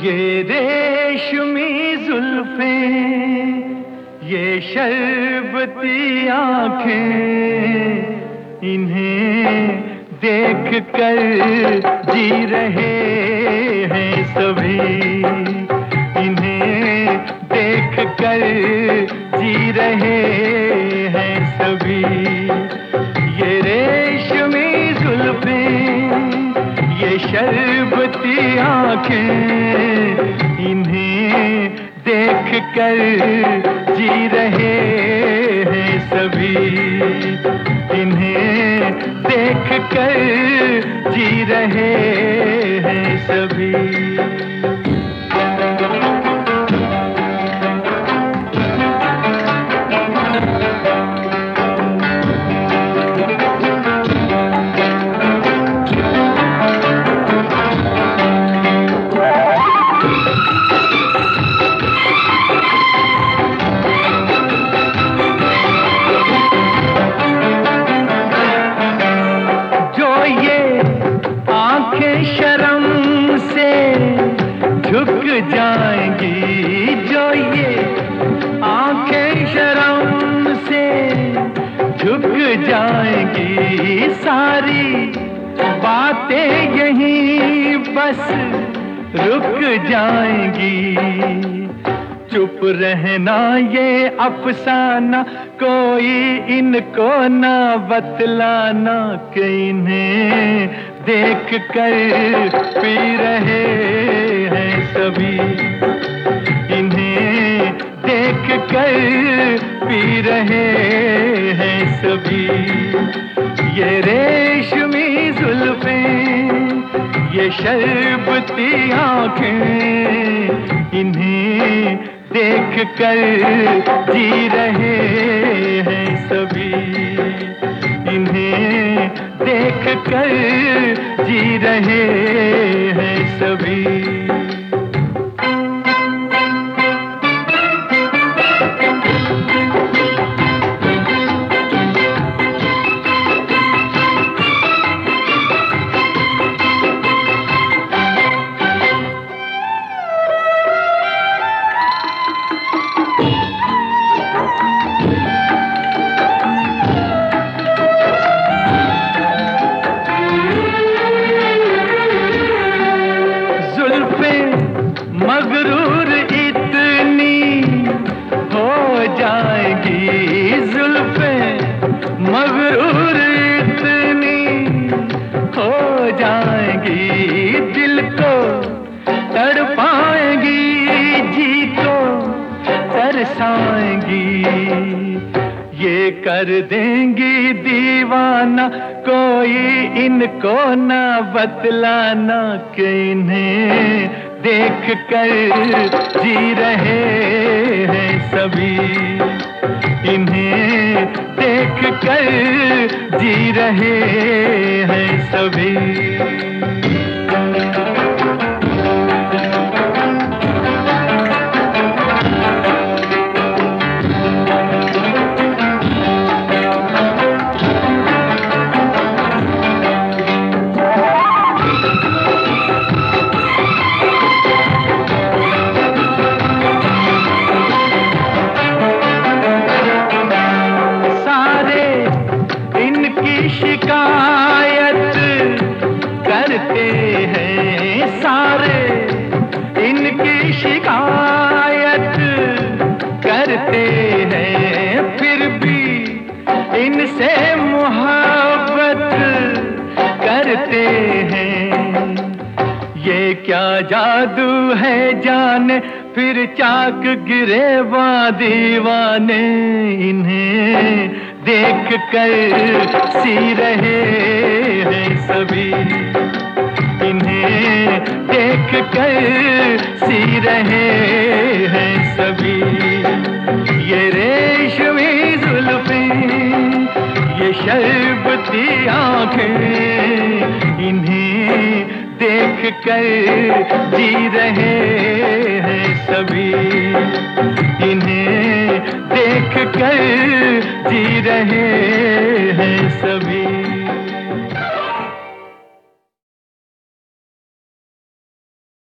ये रेशमी जुल्फें, ये शरबती आँखें, इन्हें देख कर जी रहे हैं सभी। इन्हें देख कर जी रहे हैं सभी। ये रेशमी जुल्फें, ये शरबती आँखें, इन्हें देख कर जी रहे हैं सभी। इन्हें देख कर जी रहे हैं सभी। शर्म से झुक जाएंगी, जो ये आंखें शर्म से झुक जाएंगी, सारी बातें यहीं बस रुक जाएंगी। चुप रहना ये अफसाना, कोई इनको ना बतलाना, कि इन्हें देख कर पी रहे हैं सभी। इन्हें देख कर पी रहे हैं सभी। ये रेशमी जुल्फें, ये शरबती आँखें, इन्हें देख कर जी रहे हैं सभी। इन्हें देख कर जी रहे हैं सभी। मगरूर इतनी हो जाएगी, जुल्फें मगरूर इतनी हो जाएगी, दिल को तड़पाएंगी, जी को तरसाएंगी। ये कर देंगी दीवाना, कोई इनको ना बतलाना, कि इन्हें देख कर जी रहे हैं सभी। इन्हें देख कर जी रहे हैं सभी। शिकायत करते हैं सारे, इनकी शिकायत करते हैं, फिर भी इनसे मोहब्बत करते हैं। ये क्या जादू है जाने, फिर चाक गिरे दीवाने, इन्हें देख कर सी रहे हैं सभी। इन्हें देख कर सी रहे हैं सभी। ये रेशमी जुल्फें, ये शरबती आँखें, इन्हें देख कर जी रहे हैं सभी। इन्हें देख कर जी रहे हैं सभी।